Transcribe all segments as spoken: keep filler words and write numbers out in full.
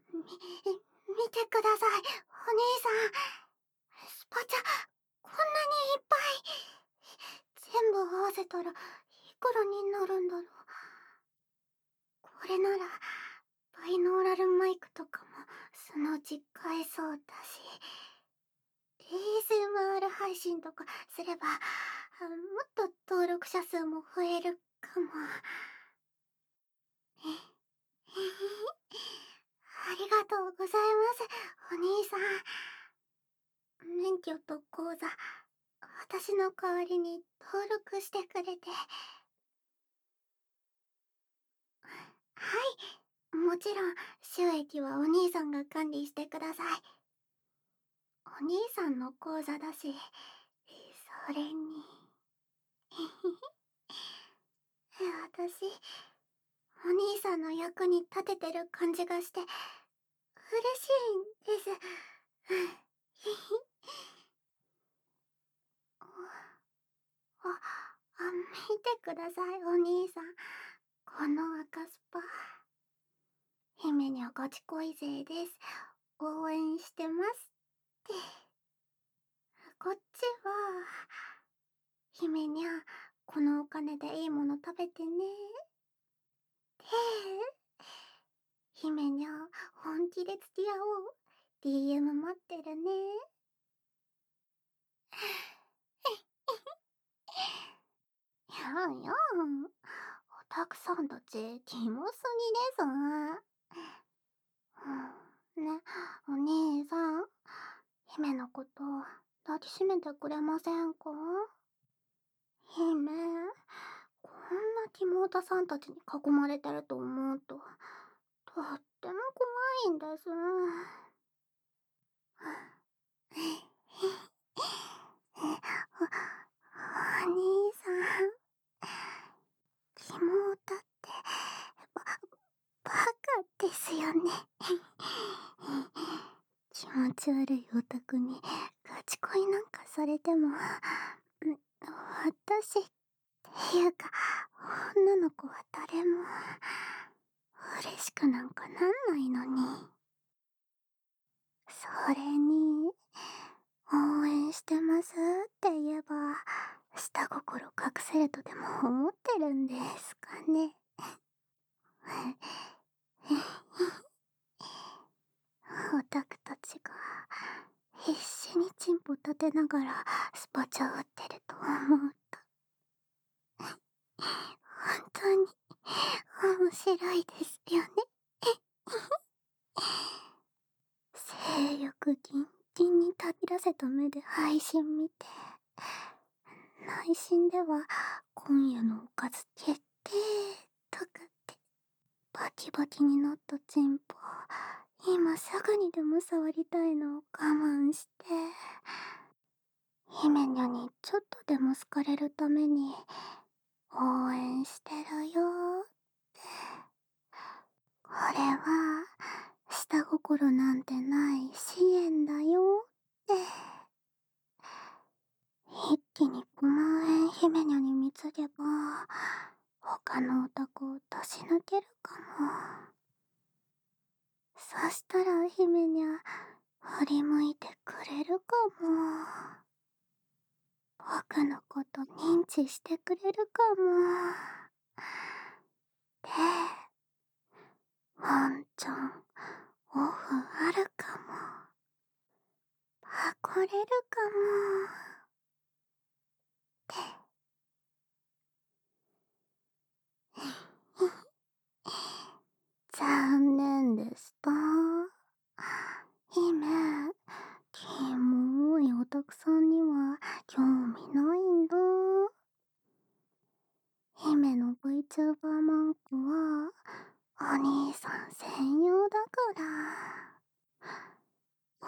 み、見てください、お兄さん。スパチャ、こんなにいっぱい。全部合わせたらいくらになるんだろう。これならバイノーラルマイクとかもそのうち買えそうだし、 エーエスエムアール 配信とかすればもっと登録者数も増えるかも。ありがとうございます、お兄さん。免許と口座、私の代わりに登録してくれて。はい、もちろん収益はお兄さんが管理してください。お兄さんの口座だし、それに私、お兄さんの役に立ててる感じがして嬉しいんです。あ、あ、見てください、お兄さん。この赤スパ。姫にゃガチ恋勢です。応援してますって。こっちは、姫にゃ、このお金でいいもの食べてね。で、姫にゃ、本気で付き合おう。ディーエム 待ってるね。やんやん。オタクさんたち、キモすぎです。うん、ね、お兄さん、姫のこと抱きしめてくれませんか？姫、こんな妹さんたちに囲まれてると思うと、とっても怖いんです。お、お兄さん、妹ってば、バカですよね。気持ち悪いオタクにガチ恋なんかされても、私っていうか女の子は誰も嬉しくなんかなんないのに。それに応援してますって言えば下心隠せるとでも思ってるんですかね。オタクたちが必死にチンポ立てながらスパチャ打ってると思うと本当に面白いですよね。性欲ギンギンにたぎらせた目で配信見て、内心では今夜のおかず決定とかってバキバキになったチンポ今すぐにでも触りたいのを我慢して、姫にゃにちょっとでも好かれるために応援してるよーって。これは下心なんてない支援だよって。一気にごまん円姫にゃに貢げば他のオタクを出し抜けるかも。そしたら姫にゃ振り向いてくれるかも。僕のこと認知してくれるかも。で、ワンチャンオフあるかも。パコれるかも。って。残念でした。姫、キモいオタクさんには興味ないんだ。姫の VTuber マークはお兄さん専用だから。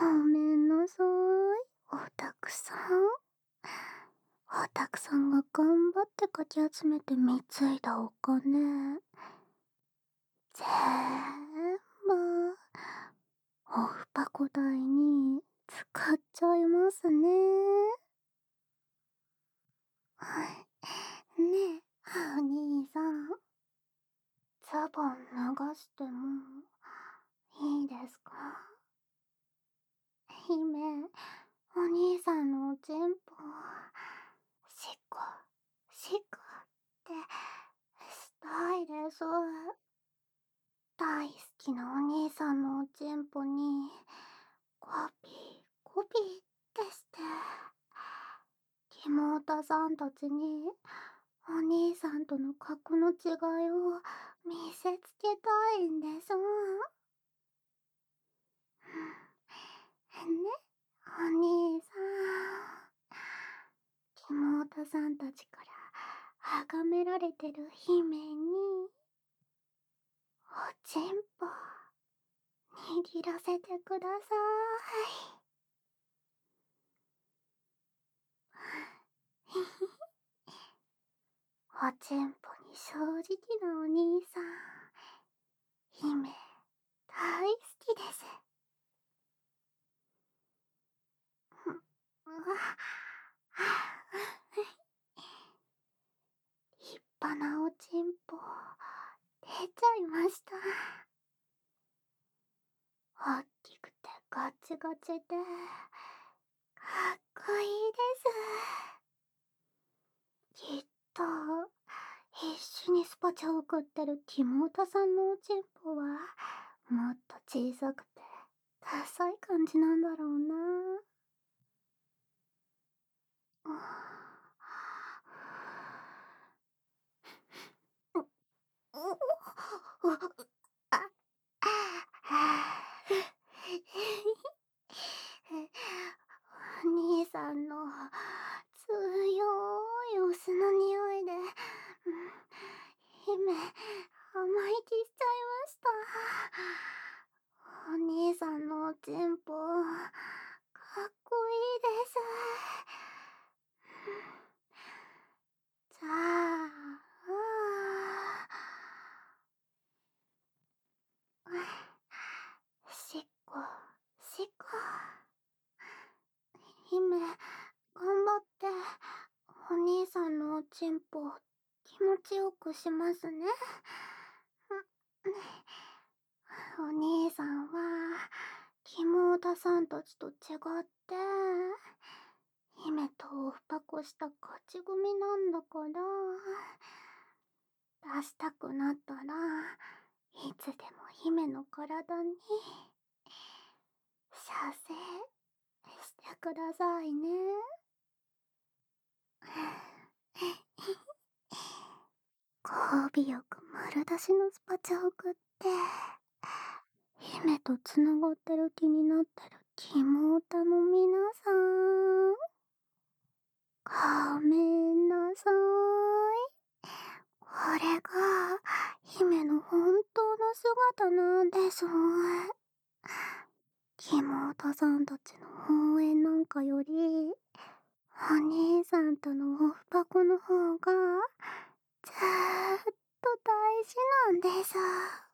ごめんなさい、オタクさん。オタクさんが頑張ってかき集めて貢いだお金、ぜーんぶオフパコ代に使っちゃいますね。ねえ、お兄さん。ズボン脱がしてもいいです大好きなお兄さんのおちんぽにコピーコピーってして、妹さんたちにお兄さんとの格の違いを見せつけたいんでしょ。ね、お兄さん。妹さんたちから崇められてる姫におちんぽ握らせてください。おちんぽに正直なお兄さん、姫大好きです。立派なおちんぽ出ちゃいました。大きくてガチガチでかっこいいです。きっと必死にスパチャを送ってるティモータさんのおちんぽはもっと小さくてダサい感じなんだろうな。お兄さんの強いお酢の匂いで、姫、甘い気しちゃいました。お兄さんのおちんぽ、かっこいいです。じゃあ、しっこ、しっこ。姫、頑張って、お兄さんのおちんぽ、気持ちよくしますね。お兄さんは、妹さんたちと違って、姫とオフパコした勝ち組なんだから、出したくなったらいつでも姫の体に射精してくださいね。交尾よく丸出しのスパチャ送って姫とつながってる気になってる妹の皆さん、ごめんなさい。これが姫の本当の姿なんです。妹さんたちの応援なんかよりお兄さんとのオフパコの方がずーっと大事なんです。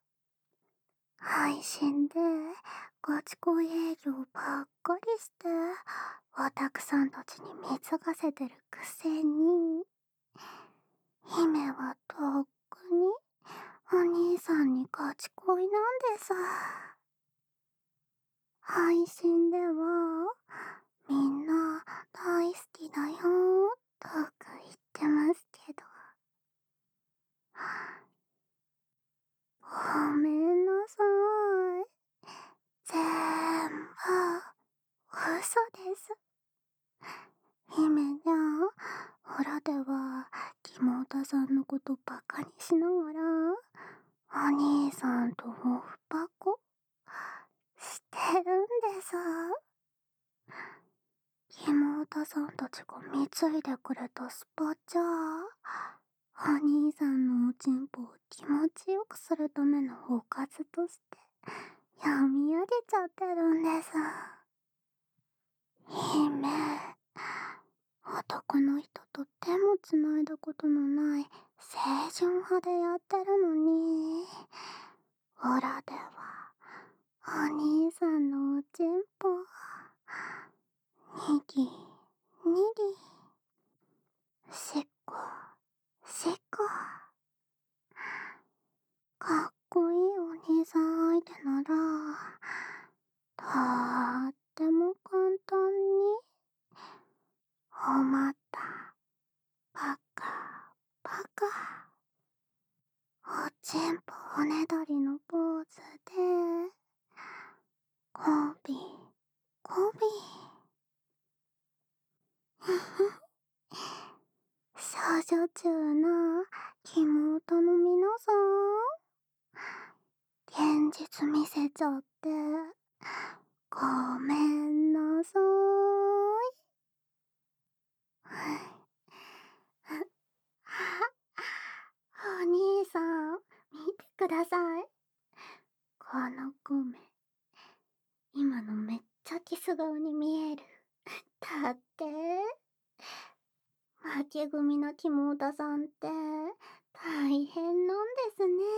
配信でガチ恋営業ばっかりしてオタクさんたちに貢がせてるくせに、姫はとっくにお兄さんにガチ恋なんです。配信ではみんな大好きだよとか言ってますけど、ごめんなさい。全部嘘です。姫にゃ裏では妹さんのことバカにしながらお兄さんとオフパコしてるんです。妹さんたちが貢いでくれたスパチャ、お兄さんのおちんぽを気持ちよくするためのおかずとして読み上げちゃってるんです。姫、男の人と手もつないだことのない清純派でやってるのに、裏ではお兄さんのおちんぽにぎにぎしっこしっこ。かっこいいお兄さん相手ならとーっても簡単におまたパカパカおちんぽおねだ人のポーズで、ゴビ、ゴビ。ふふ。少女中の妹の皆さん、現実見せちゃって、ごめんなさーい。お兄さん、見てください。このコメ、今のめっちゃキス顔に見える。だって、負け組のキモータさんって大変なんですね。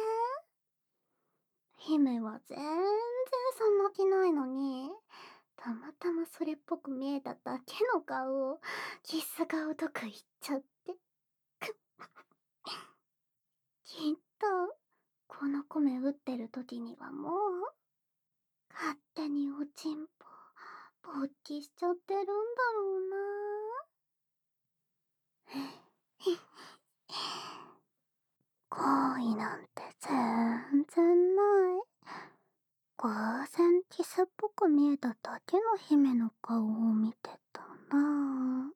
姫は全然そんな気ないのに、たまたまそれっぽく見えただけの顔をキス顔とか言っちゃって。きっと、この米打ってる時にはもう、勝手におちんぽ、勃起しちゃってるんだろうな。行為なんて全然ない。偶然キスっぽく見えただけの姫の顔を見てたな。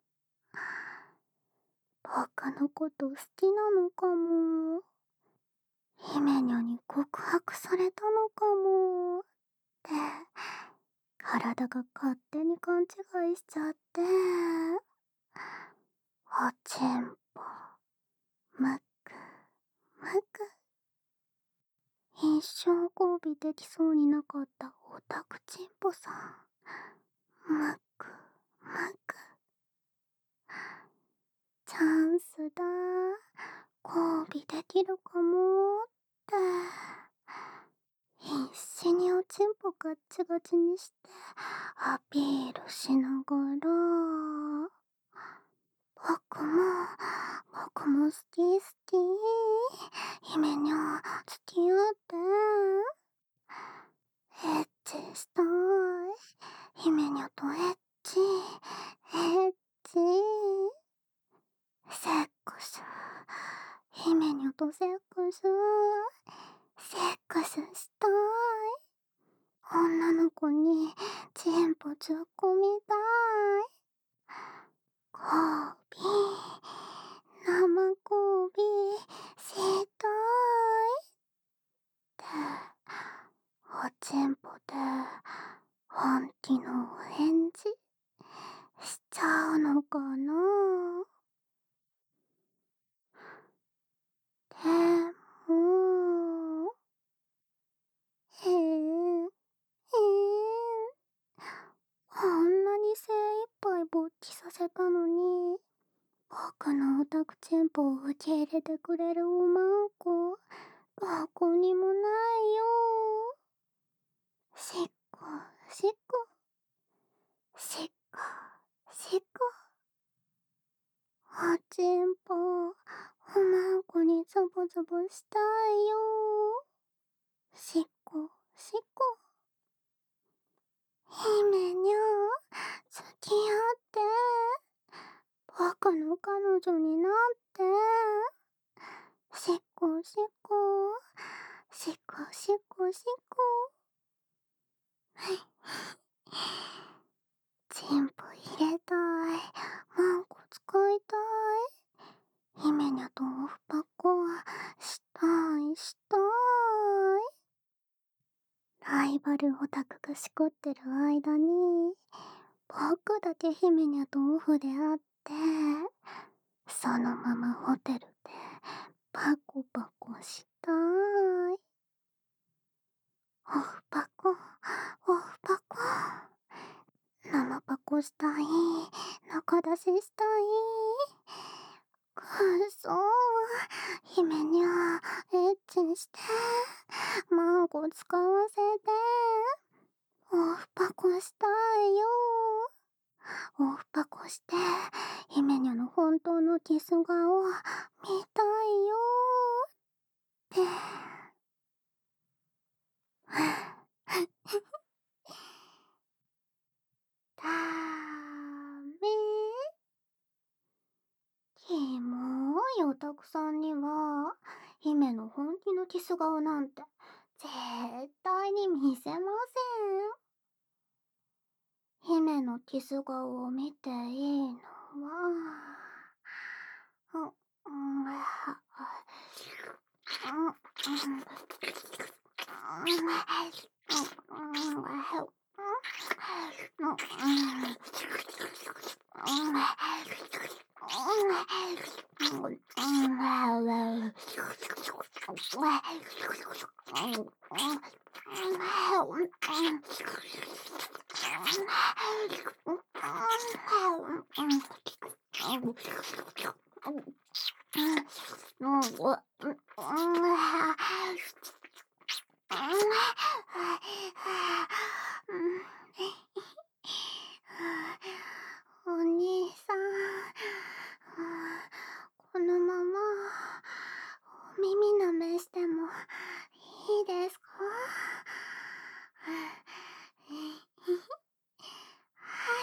僕のこと好きなのかも。姫にゃに告白されたのかも。って、体が勝手に勘違いしちゃって。おちんぽ、むく、むく。一生交尾できそうになかったオタクチンポさん。むく、むく。チャンスだ。交尾できるかもって。必死におちんぽガッチガチにしてアピールしながら、僕も、僕も好き好き。姫にゃ、付き合って。エッチしたい。姫にゃとエッチ、エッチ。セックス。姫にゃとセックス。セックスしたい。女の子にチンポ突っ込みたい。交尾、生交尾したい。って、おちんぽで本気のお返事しちゃうのかな。でも、へえ、へえ、こんなに精一杯勃起させたのに、僕のオタクチンポを受け入れてくれるおまんこ、どこにもないよ。しっこ、しっこ、しっこ、しっこ。おちんぽ、おまんこにズボズボしたいよ。しっこ、しっこ。姫にゃ、付き合って。僕の彼女になって。しっこしっこ、しっこしっこしっこ。チンポ入れたい。マンコ使いたい。姫にゃとオフパコしたいしたい。ライバルオタクがしこってる間に、僕だけ姫にゃとオフで会って、そのままホテルでパコパコしたい。オフパコ、オフパコ。生パコしたい。中出ししたい。くそー。姫にゃ、エッチして。マンコ使わせて。オフパコしたいよ。オフパコして、姫にゃの本当のキス顔見たいよって。ダメ。キモいオタクさんには、姫の本気のキス顔なんてキス顔を見ていいのは、う、うん、は、うん、うん、お兄さん、このままお耳舐めしてもいいですか？はい。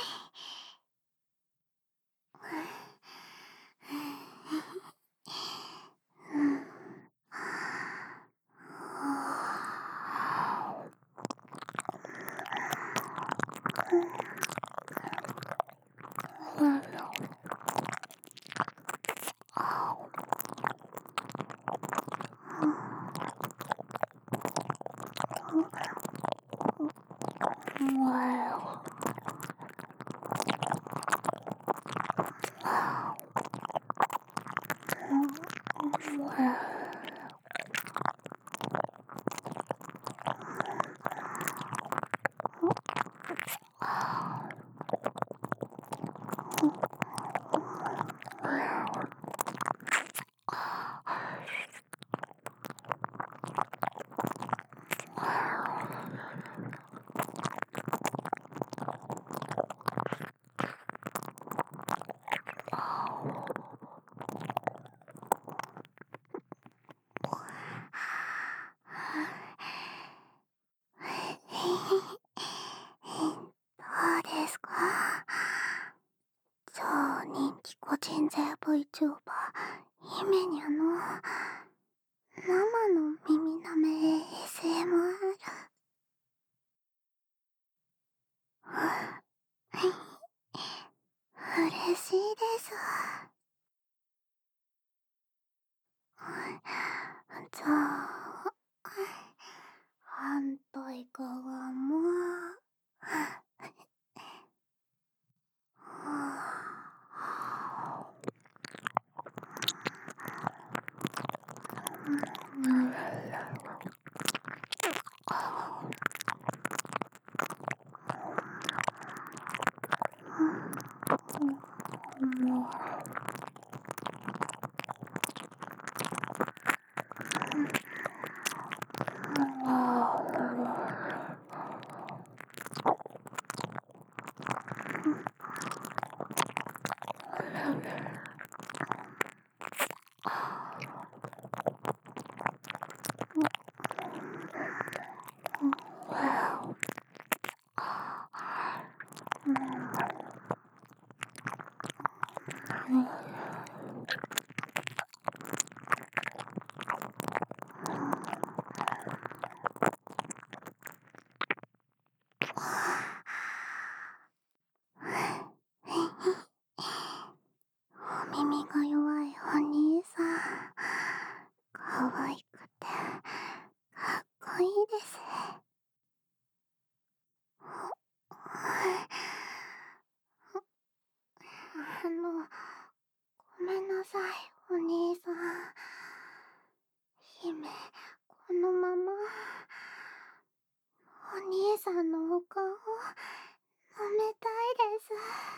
どうですか？超人気個人税 VTuber 姫にゃの生の耳舐め エーエスエムアール。嬉しいです。じゃあ反対側もお耳が弱いお兄さん、可愛くてかっこいいです。あの、ごめんなさい、お兄さん。姫、このままお兄さんのお顔舐めたいです。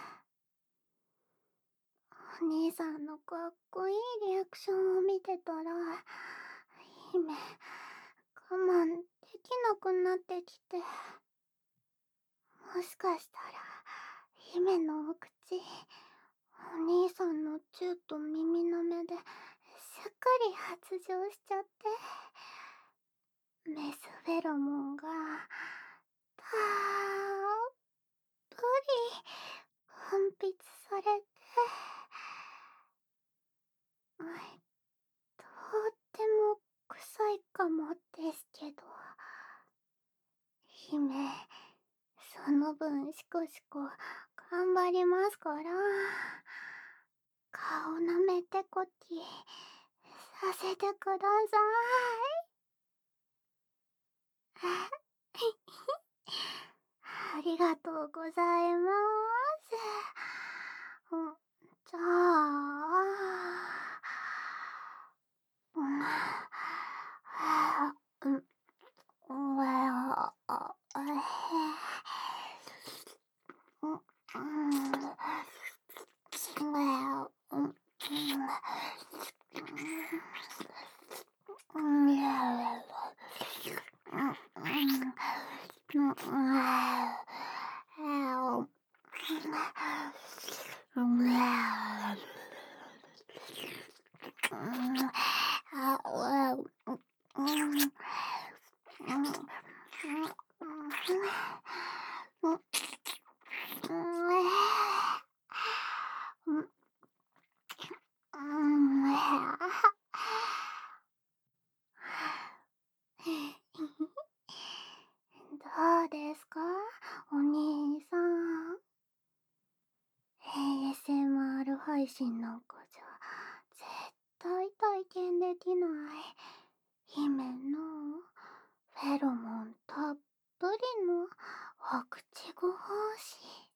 お兄さんのかっこいいリアクションを見てたら、姫、我慢できなくなってきて。もしかしたら、姫のお口、お兄さんのチューと耳舐めで、しっかり発情しちゃって、メスフェロモンが、たっぷり分泌されて、とっても臭いかもですけど、姫、その分シコシコ頑張りますから。顔なめてこきさせてください。ありがとうございます。うん、じゃあ、うん、うん、うん、あ、あ、うん、うん、うん、うん、どうですか、お兄さん。エーエスエムアール 配信なんかじゃ絶対体験できない姫のフェロモンたっぷりのお口ご奉仕。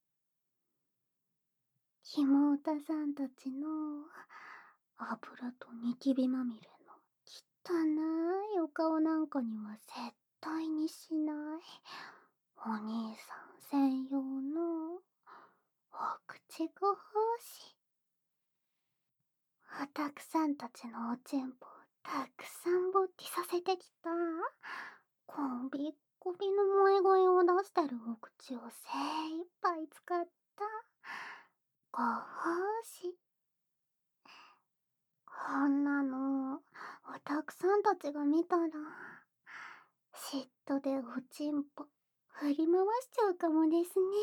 ひもうたさんたちの油とニキビまみれの汚いお顔なんかには絶対にしないお兄さん専用のお口ご奉仕。おたくさんたちのおちんぽをたくさん勃起させてきたこびっこびの萌え声を出してるお口を精一杯使ったご奉仕。こんなのおたくさんたちが見たら嫉妬でおちんぽ振り回しちゃうかもですね。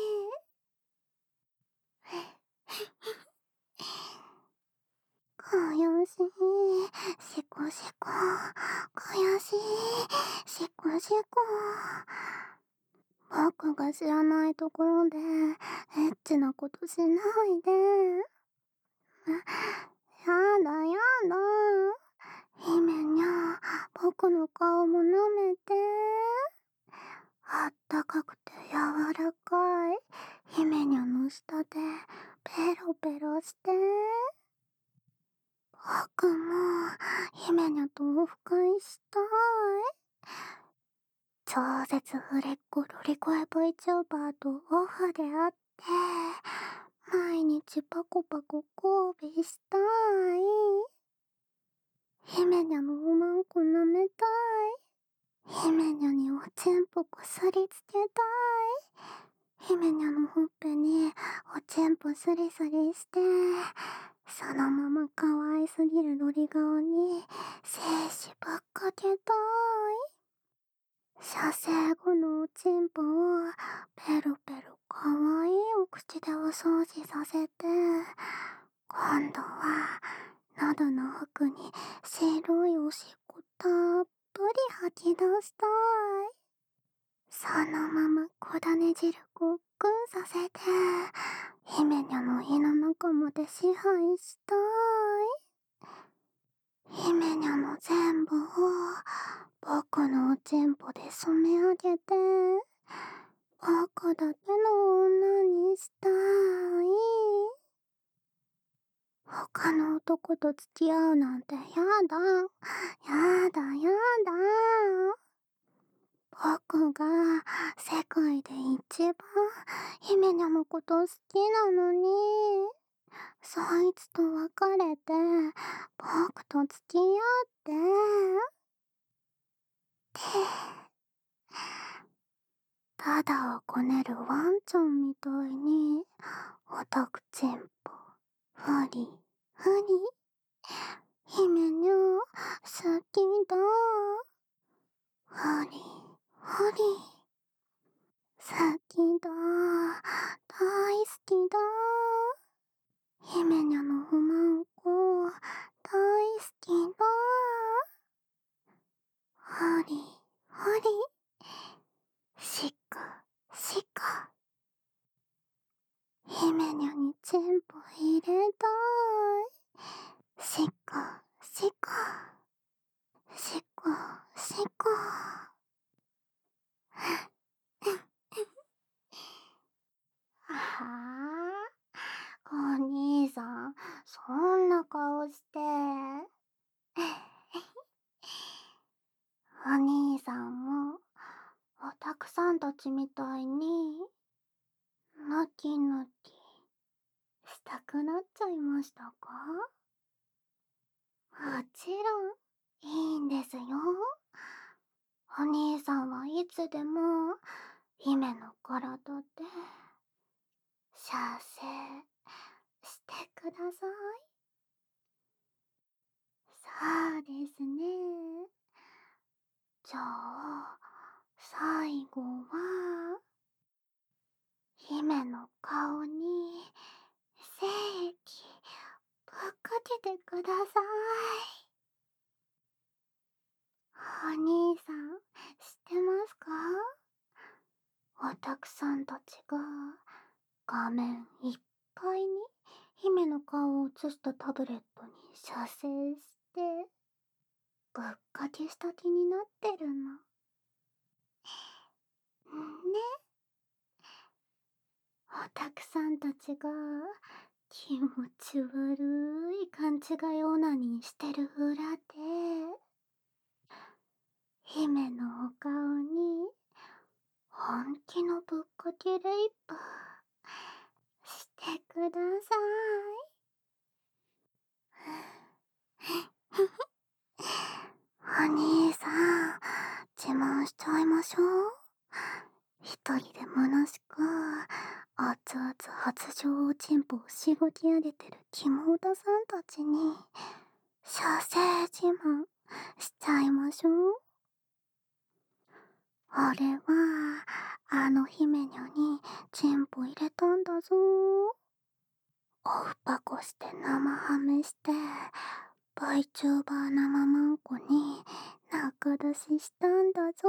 悔しい。しこしこ。悔しい。しこしこ。僕が知らないところでエッチなことしないで。やだやだ。姫にゃ、僕の顔も舐めて。あったかくて柔らかい姫にゃの下でペロペロして。僕も姫にゃとオフ会したい。超絶売れっ子ロリコエ VTuber とオフで会って毎日パコパコ交尾したい。姫にゃのおまんこ舐めたい。姫にゃにおちんぽこすりつけたい。姫にゃのほっぺにおちんぽスリスリしてそのまま可愛すぎるロリ顔に精子ぶっかけたい。射精後のおちんぽをペロペロ可愛いお口でお掃除させて今度は喉の奥に白いおしっこたっぷり吐き出したい。そのまま小種汁ごっくんさせて姫にゃの胃の中まで支配したい。姫にゃの全部を僕のおちんぽで染め上げて僕だけの女にしたい。他の男と付き合うなんてやだやだやだ。僕が世界で一番姫にゃのこと好きなのにそいつと別れて僕と付き合ってってただをこねるワンちゃんみたいにおたくちんぽふりふり姫にゃ好きだふりふり好きだ大好きだ姫にゃのおまんこ大好きだふりふりしかしか姫たくさんたちみたいに、ぬきぬきしたくなっちゃいましたか？もちろん、いいんですよ。お兄さんはいつでも、姫の体で、射精してください。そうですね。じゃあ、最後は、姫の顔に、精液、ぶっかけてください。お兄さん、知ってますか？おたくさんたちが、画面いっぱいに姫の顔を映したタブレットに射精して、ぶっかけした気になってるの。ね。おたくさんたちが気持ち悪い勘違いオナニーしてる裏で、姫のお顔に本気のぶっかけレイプしてください。お兄さん、自慢しちゃいましょう。一人で虚しく、熱々発情おちんぽをしごき上げてるキモオタさんたちに、射精自慢しちゃいましょう。俺は、あの姫にゃにチンポ入れたんだぞ。おっぱこして生ハメして、VTuber 生マンコに仲出ししたんだぞ。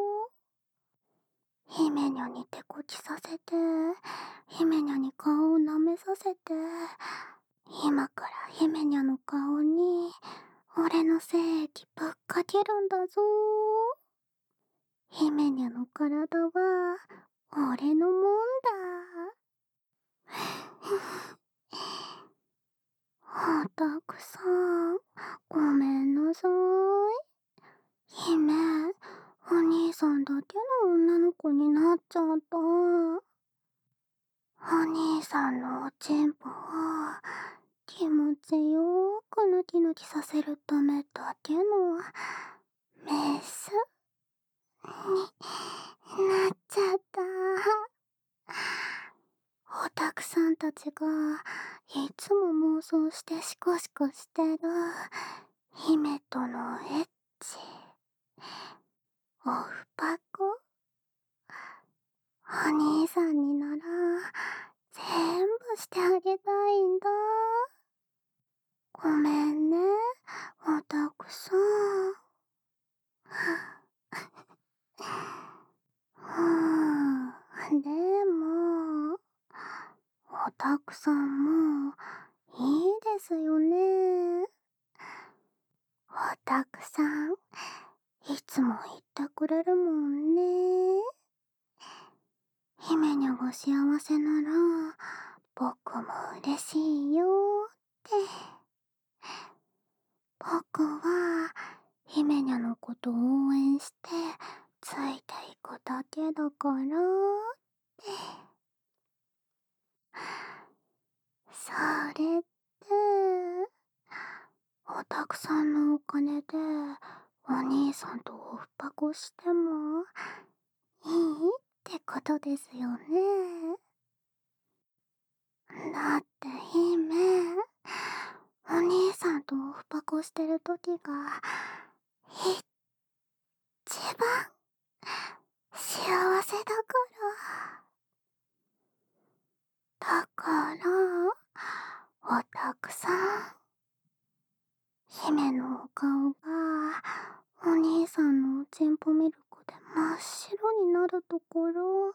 姫にゃに手こきさせて、姫にゃに顔を舐めさせて、今から姫にゃの顔に、俺の精液ぶっかけるんだぞ。姫にゃの体は、俺のもんだ。おたくさん、ごめんなさい。姫、お兄さんだけの女の子になっちゃった。お兄さんのおちんぽを気持ちよーくヌキヌキさせるためだけのメスになっちゃった。おたくさんたちがいつも妄想してシコシコしてる姫とのエッチ、オフパコ。お兄さんになら全部してあげたいんだ。ごめんね、おたくさん。うん、でも、おたくさんもいいですよね。おたくさん、いつも言ってくれるもんね。姫にゃが幸せなら、僕も嬉しいよって。僕は、姫にゃのこと応援して、ついていくだけだからって。それって、おたくさんのお金で、お兄さんとオフパコしても、いいってことですよね。だって姫、お兄さんとオフパコしてる時が、一番幸せだから。だから、おたくさん、姫のお顔が、お兄さんのおちんぽミルクで真っ白になるところ、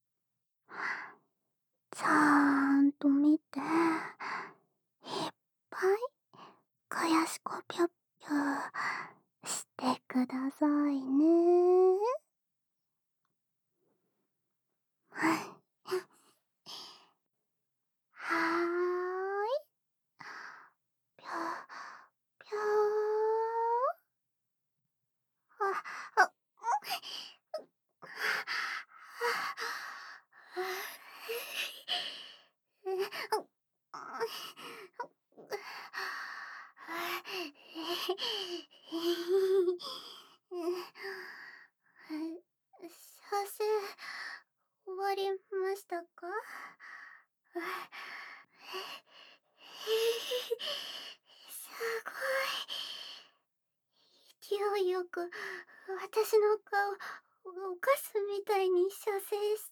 ちゃんと見て、いっぱい、悔しこぴょっぴょしてくださいね。はーい。ぴょ、ぴょー。あ、あ、 せ終わりましたか？すごい。勢いよく私の顔をかすみたいに射精して。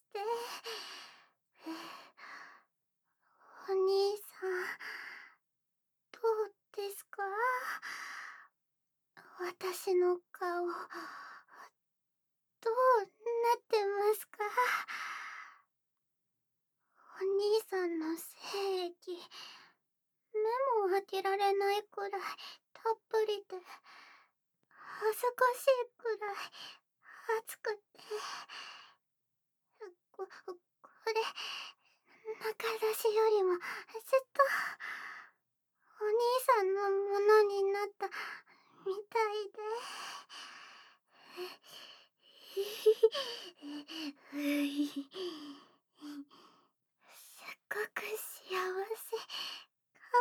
お兄さん、どうですか？私の顔、どうなってますか？お兄さんの精液、目も開けられないくらいたっぷりで、恥ずかしいくらい熱くて、こ、これ、中出しよりもずっとお兄さんのものになったみたいで。すっごく幸せか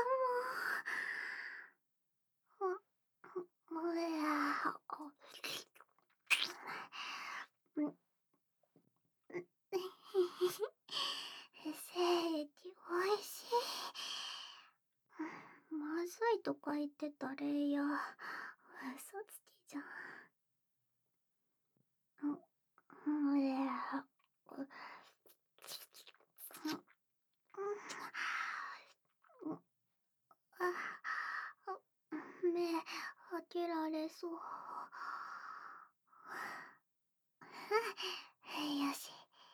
も。お、おや、お、精液おいしい。まずいとか言ってたれや。嘘つきじゃん。おや、目開けられそう。よし。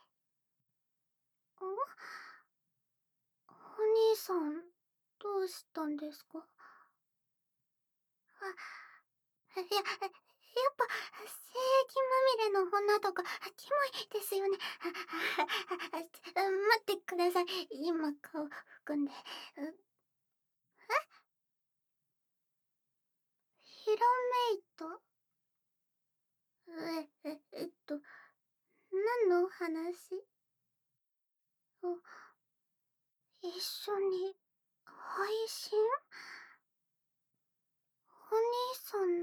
お兄さん、どうしたんですか？あ、いや、やっぱ、精液まみれの女とか、キモいですよね。待ってください。今、顔拭くんで。えヒラメイト？え、え、えっと、何の話？あ、一緒に配信？お兄さん